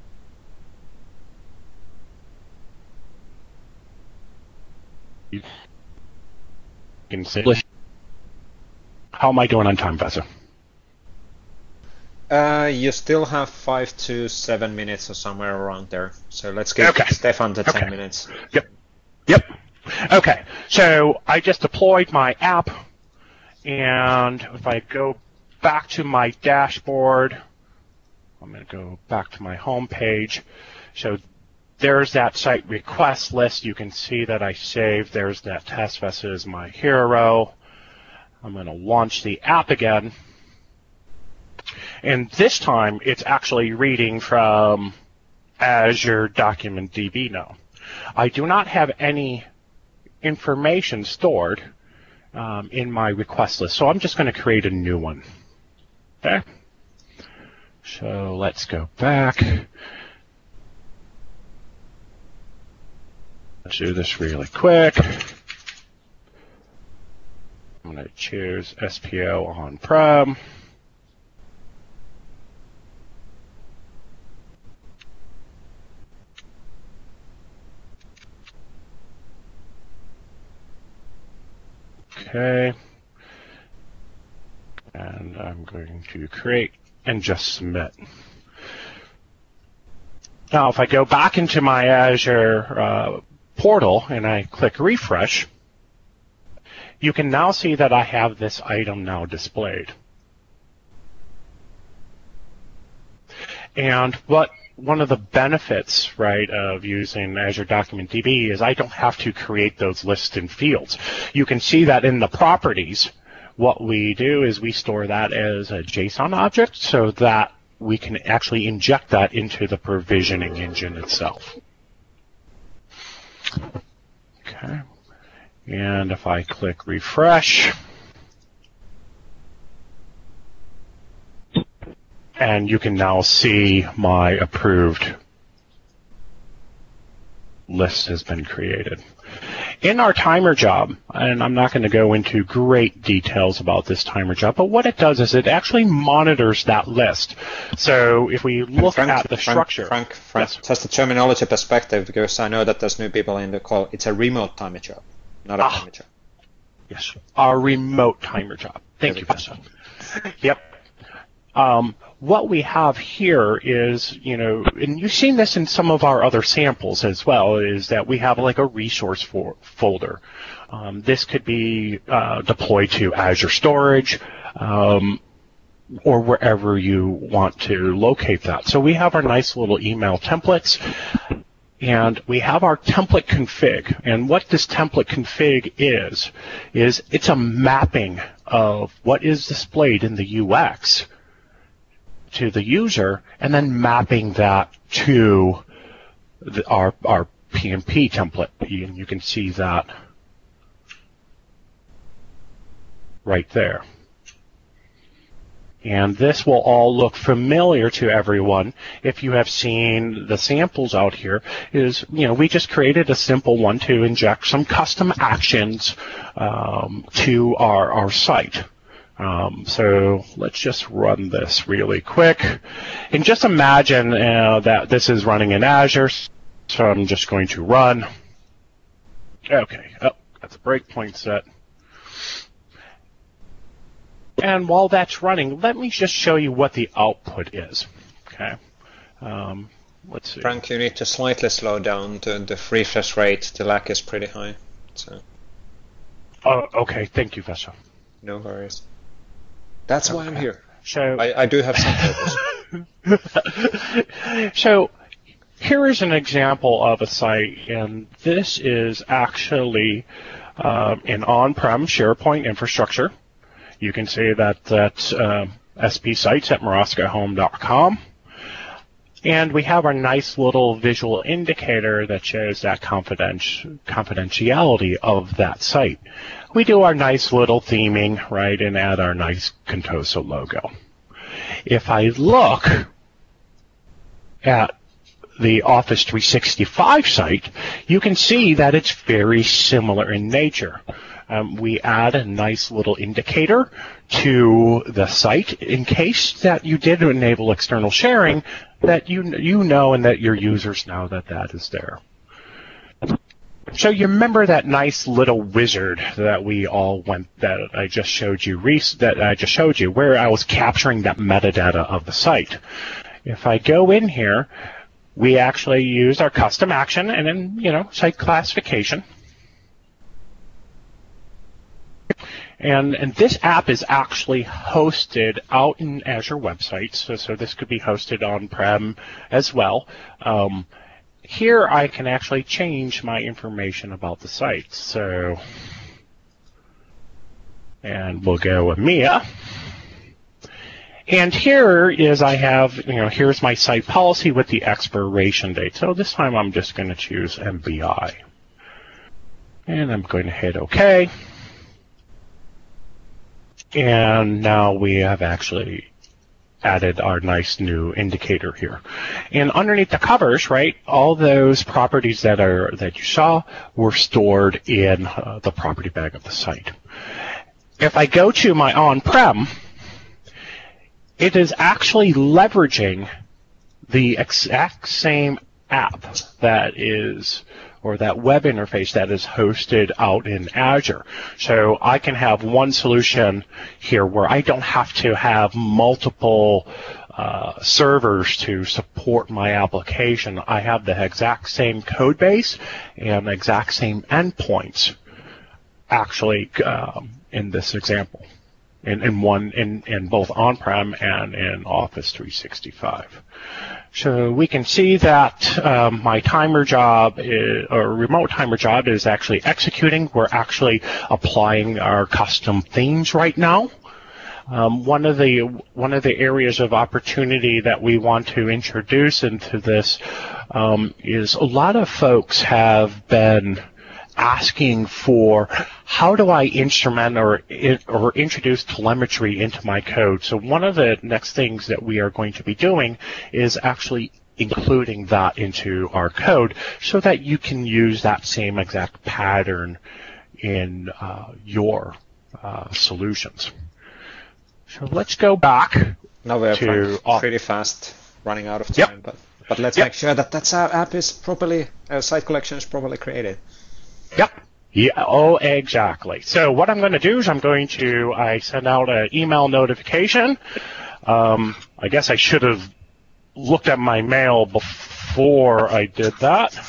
You can say, how am I doing on time, Vesa? Uh, you still have five to seven minutes or somewhere around there. So let's give okay. Stefan the okay. ten minutes. Yep. Yep. Okay. So I just deployed my app, and if I go back to my dashboard, I'm going to go back to my home page. So there's that site request list. You can see that I saved. There's that test Vesa is my hero. I'm going to launch the app again. And this time, it's actually reading from Azure Document D B now. I do not have any information stored um, in my request list, so I'm just going to create a new one. Okay? So let's go back. Let's do this really quick. I'm going to choose S P O on-prem. Okay. And I'm going to create and just submit. Now, if I go back into my Azure uh, portal and I click refresh, you can now see that I have this item now displayed. And what one of the benefits, right, of using Azure Document D B is I don't have to create those lists and fields. You can see that in the properties, what we do is we store that as a JSON object so that we can actually inject that into the provisioning engine itself. Okay. And if I click refresh, and you can now see my approved list has been created. In our timer job, and I'm not going to go into great details about this timer job, but what it does is it actually monitors that list. So if we look Frank, at the Frank, structure. Frank, Frank, yes. Just a terminology perspective, because I know that there's new people in the call. It's a remote timer job, not a ah, timer job. Yes, our remote timer job. Thank you, Vesa. Yep. Um, what we have here is, you know, and you've seen this in some of our other samples as well, is that we have like a resource for, folder. Um, this could be uh, deployed to Azure Storage um, or wherever you want to locate that. So we have our nice little email templates, and we have our template config. And what this template config is, is it's a mapping of what is displayed in the U X to the user, and then mapping that to the, our our P N P template. And you can see that right there. And this will all look familiar to everyone if you have seen the samples out here. Is, you know, we just created a simple one to inject some custom actions um, to our, our site. Um, so let's just run this really quick. And just imagine uh, that this is running in Azure. So I'm just going to run. Okay, oh, that's a breakpoint set. And while that's running, let me just show you what the output is. Okay. Um, let's see. Frank, you need to slightly slow down the, the refresh rate. The lag is pretty high. So. Oh, okay. Thank you, Vesa. No worries. That's okay. why I'm here. So I, I do have some purpose. So here is an example of a site, and this is actually um, an on-prem SharePoint infrastructure. You can see that that's uh, S P sites at moroska home dot com. And we have our nice little visual indicator that shows that confidenti- confidentiality of that site. We do our nice little theming, right, and add our nice Contoso logo. If I look at the Office three sixty-five site, you can see that it's very similar in nature. um, we add a nice little indicator to the site in case that you did enable external sharing, that you you know and that your users know that that is there. So you remember that nice little wizard that we all went that I just showed you that I just showed you where I was capturing that metadata of the site. If I go in here, we actually used our custom action and then, you know, site classification. And, and this app is actually hosted out in Azure websites, so, so this could be hosted on-prem as well. Um, here I can actually change my information about the site. So, and we'll go with Mia. And here is I have, you know, here's my site policy with the expiration date. So this time I'm just going to choose M B I. And I'm going to hit OK. And now we have actually added our nice new indicator here. And underneath the covers, right, all those properties that are that you saw were stored in uh, the property bag of the site. If I go to my on-prem, it is actually leveraging the exact same app that is, or that web interface that is hosted out in Azure. So I can have one solution here where I don't have to have multiple uh, servers to support my application. I have the exact same code base and the exact same endpoints actually um, in this example. In, in one in, in both on-prem and in Office three sixty-five. So we can see that um, my timer job is, or remote timer job is actually executing. We're actually applying our custom themes right now. Um, one of the one of the areas of opportunity that we want to introduce into this um, is a lot of folks have been asking for how do I instrument or or introduce telemetry into my code. So one of the next things that we are going to be doing is actually including that into our code so that you can use that same exact pattern in uh, your uh, solutions. So let's go back. Now we're to pretty fast, running out of time, yep. but but let's yep. make sure that that app is properly, uh, site collection is properly created. Yep. Yeah. Oh, exactly. So what I'm going to do is I'm going to I send out an email notification. Um, I guess I should have looked at my mail before I did that.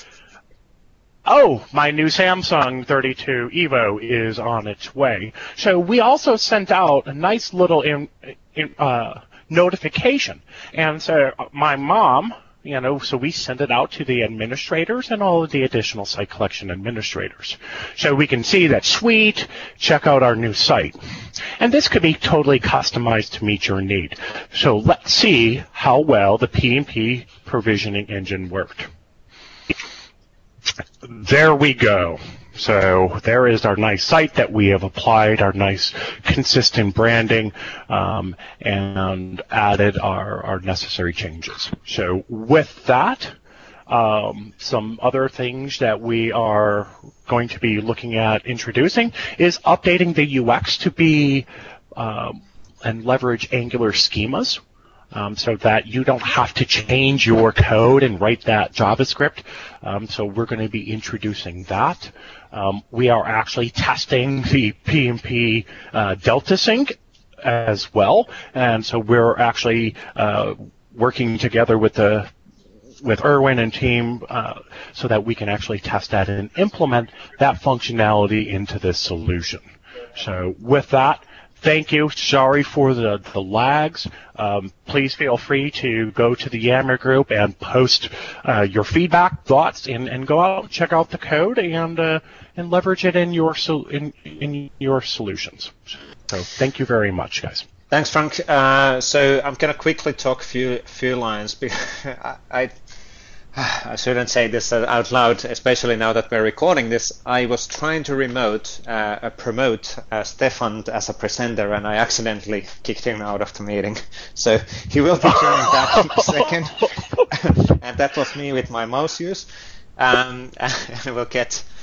Oh, my new Samsung thirty-two Evo is on its way. So we also sent out a nice little in, in, uh, notification, and so my mom. You know, so we send it out to the administrators and all of the additional site collection administrators. So we can see that, sweet, check out our new site. And this could be totally customized to meet your need. So let's see how well the P and P provisioning engine worked. There we go. So there is our nice site that we have applied, our nice consistent branding, um, and added our, our necessary changes. So with that, um, some other things that we are going to be looking at introducing is updating the U X to be um, and leverage Angular schemas. Um, so that you don't have to change your code and write that JavaScript. Um, so we're going to be introducing that. Um, we are actually testing the P and P uh, Delta Sync as well, and so we're actually uh, working together with the with Erwin and team uh, so that we can actually test that and implement that functionality into this solution. So with that, thank you. Sorry for the, the lags. Um, please feel free to go to the Yammer group and post uh, your feedback, thoughts, and, and go out and check out the code and uh, and leverage it in your so, in in your solutions. So thank you very much, guys. Thanks, Frank. Uh, so I'm gonna quickly talk a few few lines. Because I, I I shouldn't say this out loud, especially now that we're recording this. I was trying to remote uh, promote uh, Stefan as a presenter, and I accidentally kicked him out of the meeting. So he will be joining back in a second. And that was me with my mouse use. Um, and we'll get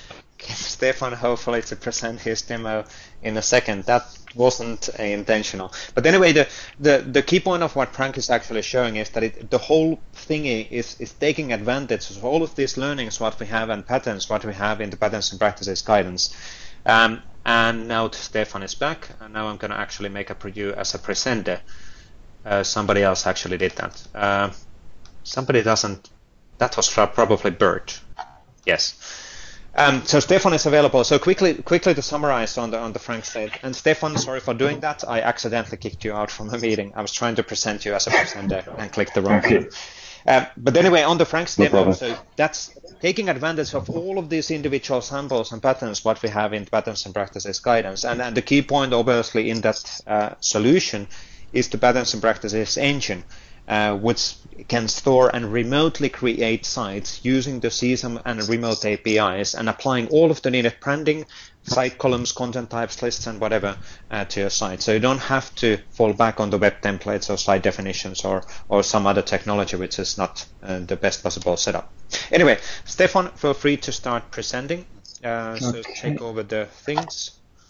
Stefan hopefully to present his demo in a second. That wasn't uh, intentional. But anyway, the, the, the key point of what Frank is actually showing is that it, the whole thingy is, is taking advantage of all of these learnings, what we have, and patterns, what we have in the Patterns and Practices guidance. Um, and now Stefan is back, and now I'm going to actually make a preview as a presenter. Uh, somebody else actually did that. Uh, somebody doesn't. That was probably Bert. Yes. Um, so Stefan is available. So quickly, quickly to summarize on the on the Frank state. And Stefan, sorry for doing that. I accidentally kicked you out from the meeting. I was trying to present you as a presenter and clicked the wrong button. Uh, but anyway, on the Frank's No demo, problem. so that's taking advantage of all of these individual samples and patterns what we have in Patterns and Practices guidance. And, and the key point, obviously, in that uh, solution is the Patterns and Practices engine, uh, which can store and remotely create sites using the C S A M and remote A P Is and applying all of the needed branding, site columns, content types, lists, and whatever uh, to your site. So you don't have to fall back on the web templates or site definitions or, or some other technology which is not uh, the best possible setup. Anyway, Stefan, feel free to start presenting. Uh, so Okay. take over the things.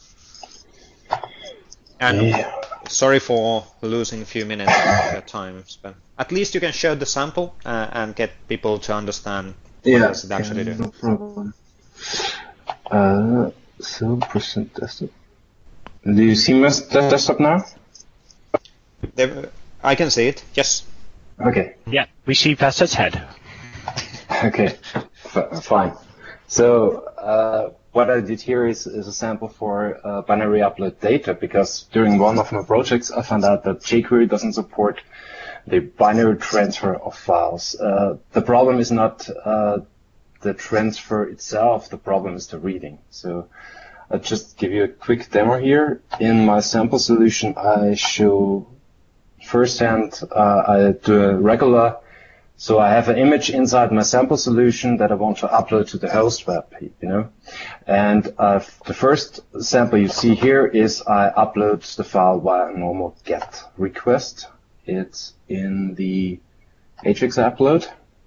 And Yeah. sorry for losing a few minutes of your time, but at least you can show the sample uh, and get people to understand what Yeah, does it actually okay, do. no problem. Uh, so present desktop. Do you see my s- desktop now? There, I can see it, yes. Okay. Yeah, we see Vesta's head. Okay. F- fine. So uh, what I did here is, is a sample for uh, binary upload data, because during one of my projects I found out that jQuery doesn't support the binary transfer of files. Uh, the problem is not uh, the transfer itself, the problem is the reading. So I'll just give you a quick demo here. In my sample solution, I show firsthand, uh, I do a regular, so I have an image inside my sample solution that I want to upload to the host web, you know. And uh, the first sample you see here is I upload the file via a normal GET request. It's in the Ajax upload.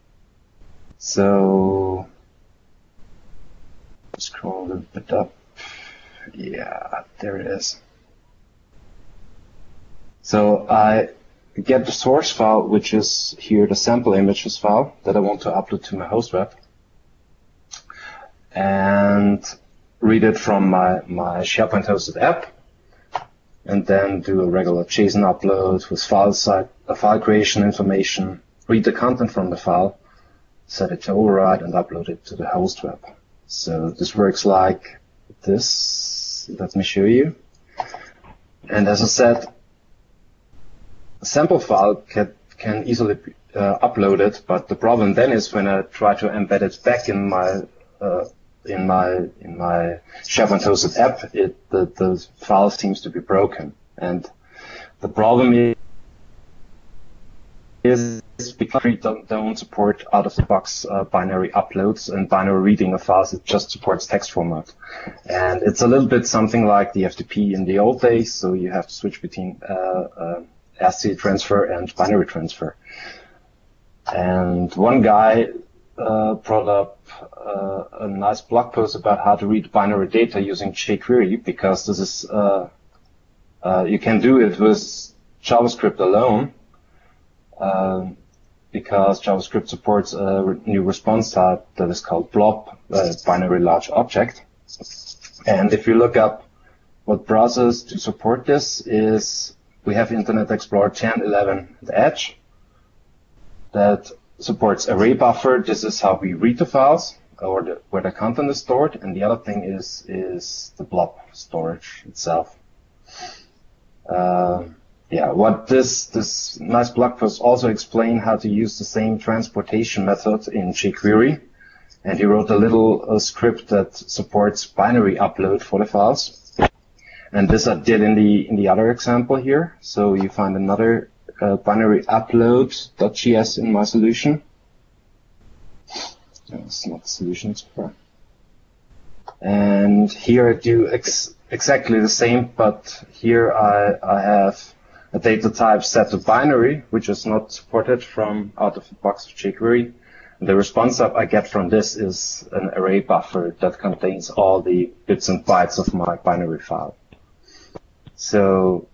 So scroll a little bit up. Yeah, there it is. So I get the source file, which is here the sample images file that I want to upload to my host web, and read it from my, my SharePoint hosted app, and then do a regular JSON upload with file site, uh, file creation information, read the content from the file, set it to override, and upload it to the host web. So this works like this. Let me show you. And as I said, a sample file can, can easily be uh, uploaded, but the problem then is when I try to embed it back in my uh, in my in my SharePoint hosted app, it the, the file seems to be broken, and the problem is. is because we don't, don't support out-of-the-box uh, binary uploads and binary reading of files. It just supports text format. And it's a little bit something like the F T P in the old days, so you have to switch between uh, uh, ASCII transfer and binary transfer. And one guy uh, brought up uh, a nice blog post about how to read binary data using jQuery, because this is uh, uh, you can do it with JavaScript alone. Um, because JavaScript supports a re- new response type that is called blob, uh, binary large object. And if you look up what browsers to support this is, we have Internet Explorer ten, eleven, and Edge that supports array buffer. This is how we read the files, or the, where the content is stored. And the other thing is, is the blob storage itself. Um, Yeah, what this this nice blog post also explain how to use the same transportation method in jQuery, and he wrote a little uh, script that supports binary upload for the files. And this I did in the in the other example here. So you find another uh, binary upload.js in my solution. No, it's not the solution, it's for. And here I do ex exactly the same, but here I I have a data type set to binary, which is not supported from out of the box of jQuery. The response stub I get from this is an array buffer that contains all the bits and bytes of my binary file. So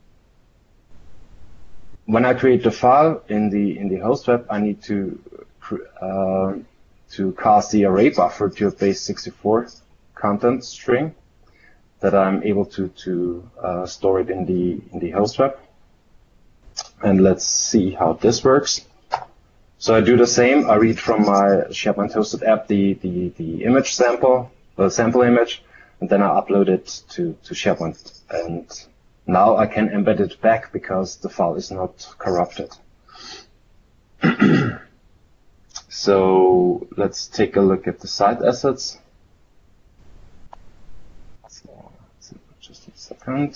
when I create the file in the in the host web, I need to uh, to cast the array buffer to a base sixty-four content string that I'm able to to uh, store it in the in the host web. And let's see how this works. So I do the same. I read from my SharePoint hosted app the, the, the image sample, the sample image, and then I upload it to, to SharePoint. And now I can embed it back because the file is not corrupted. So let's take a look at the site assets. So, just a second.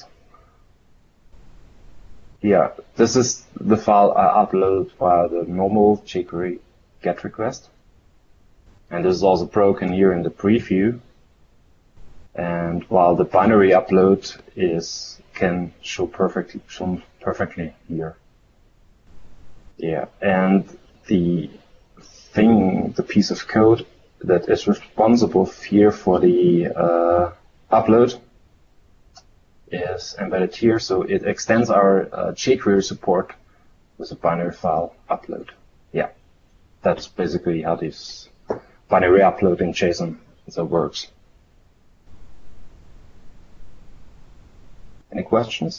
Yeah, this is the file I upload via the normal jQuery GET request. And this is also broken here in the preview. And while the binary upload is can show perfectly shown perfectly here. Yeah, and the thing, the piece of code that is responsible here for the uh, upload is embedded here, so it extends our uh, jQuery support with a binary file upload. Yeah, that's basically how this binary upload in JSON so works. Any questions?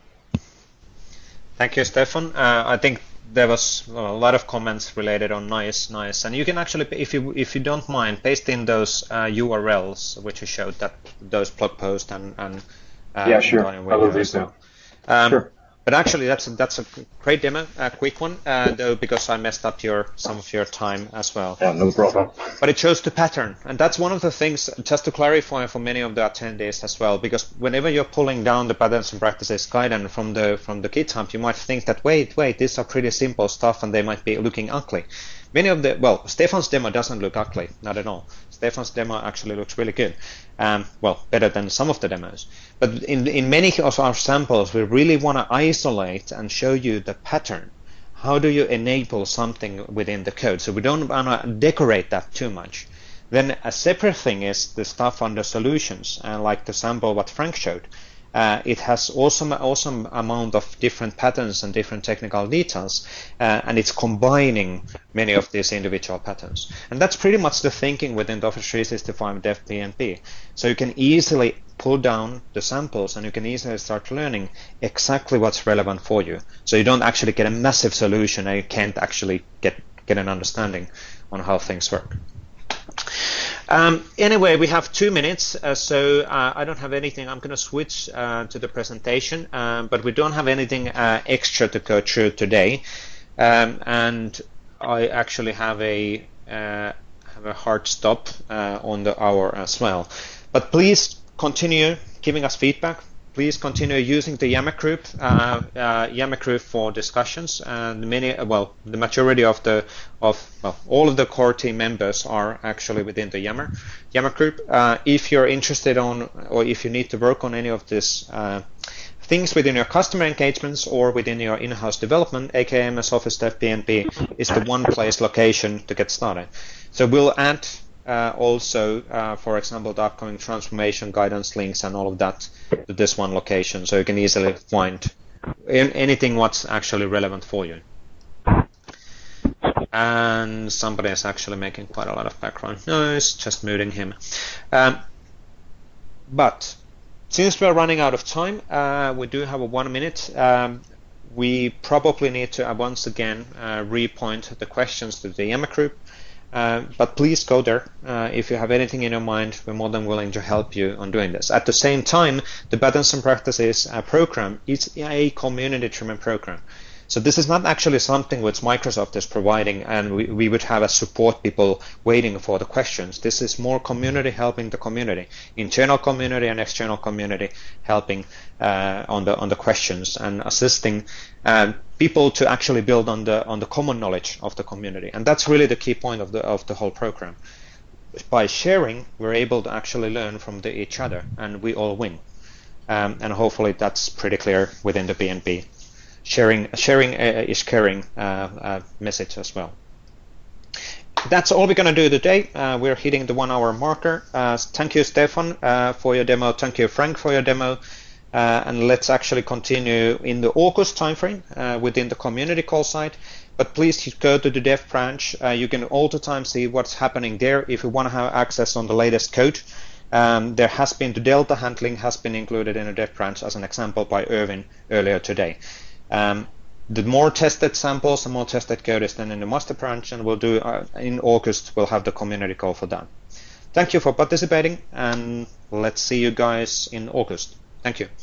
Thank you, Stefan. Uh, I think there was a lot of comments related on nice, nice, and you can actually, if you if you don't mind, paste in those uh, U R Ls which you showed, that those blog posts and and. Uh, yeah, sure. I will do so. Um, sure. But actually, that's a, that's a great demo, a quick one, uh, though, because I messed up your some of your time as well. Yeah, no problem. But it shows the pattern, and that's one of the things, just to clarify for many of the attendees as well, because whenever you're pulling down the patterns and practices guidance from the from the GitHub, you might think that wait, wait, these are pretty simple stuff, and they might be looking ugly. Many of the well, Stefan's demo doesn't look ugly, not at all. Stefan's demo actually looks really good. Um, well, better than some of the demos. But in, in many of our samples, we really want to isolate and show you the pattern. How do you enable something within the code? So we don't want to decorate that too much. Then a separate thing is the stuff under solutions, and like the sample what Frank showed. Uh, it has awesome, awesome amount of different patterns and different technical details, uh, and it's combining many of these individual patterns. And that's pretty much the thinking within the Office three sixty-five Dev P N P. So you can easily pull down the samples, and you can easily start learning exactly what's relevant for you. So you don't actually get a massive solution, and you can't actually get get an understanding on how things work. Um, anyway, we have two minutes, uh, so uh, I don't have anything. I'm going to switch uh, to the presentation, um, but we don't have anything uh, extra to go through today. Um, and I actually have a uh, have a hard stop uh, on the hour as well. But please continue giving us feedback. Please continue using the Yammer group, uh, uh, Yammer group for discussions. And many, well, the majority of the of well, all of the core team members are actually within the Yammer Yammer group. Uh, if you're interested on, or if you need to work on any of these uh, things within your customer engagements or within your in-house development, A K M S Office Dev P N P is the one place location to get started. So we'll add. Uh, also, uh, for example, the upcoming transformation guidance links and all of that to this one location, so you can easily find in anything what's actually relevant for you. And somebody is actually making quite a lot of background noise, just muting him. Um, but since we're running out of time, uh, we do have a one minute. Um, we probably need to uh, once again uh, repoint the questions to the Yammer group. Uh, but please go there. Uh, if you have anything in your mind, we're more than willing to help you on doing this. At the same time, the Patterns and Practices uh, program is a community-driven program. So this is not actually something which Microsoft is providing, and we, we would have a support people waiting for the questions. This is more community helping the community, internal community and external community helping uh, on the on the questions and assisting uh, people to actually build on the on the common knowledge of the community. And that's really the key point of the of the whole program. By sharing, we're able to actually learn from the, each other, and we all win. Um, and hopefully that's pretty clear within the P N P. Sharing, sharing uh, is caring uh, uh, message as well. that's all we're going to do today. Uh, we're hitting the one hour marker. Uh, thank you, Stefan, uh, for your demo. Thank you, Frank, for your demo. Uh, and let's actually continue in the August timeframe uh, within the community call site. But please go to the dev branch. Uh, you can all the time see what's happening there. If you want to have access on the latest code, um, there has been the Delta handling has been included in the dev branch as an example by Erwin earlier today. Um, the more tested samples, the more tested code is then in the master branch, and we'll do uh, in August. We'll have the community call for that. Thank you for participating, and let's see you guys in August. Thank you.